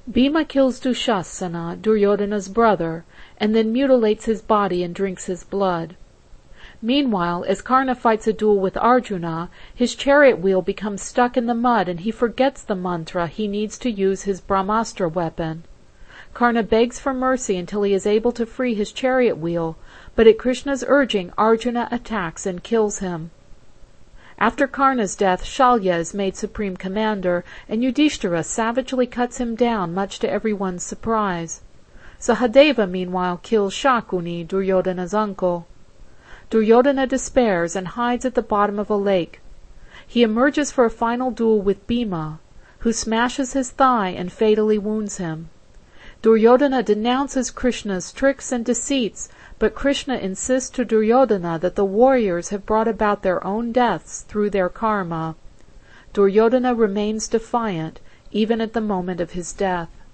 Bhima kills Dushasana, Duryodhana's brother, and then mutilates his body and drinks his blood. Meanwhile, as Karna fights a duel with Arjuna, his chariot wheel becomes stuck in the mud and he forgets the mantra he needs to use his Brahmastra weapon. Karna begs for mercy until he is able to free his chariot wheel, but at Krishna's urging, Arjuna attacks and kills him. After Karna's death, Shalya is made supreme commander, and Yudhishthira savagely cuts him down, much to everyone's surprise. Sahadeva meanwhile kills Shakuni, Duryodhana's uncle. Duryodhana despairs and hides at the bottom of a lake. He emerges for a final duel with Bhima, who smashes his thigh and fatally wounds him. Duryodhana denounces Krishna's tricks and deceits, but Krishna insists to Duryodhana that the warriors have brought about their own deaths through their karma. Duryodhana remains defiant, even at the moment of his death.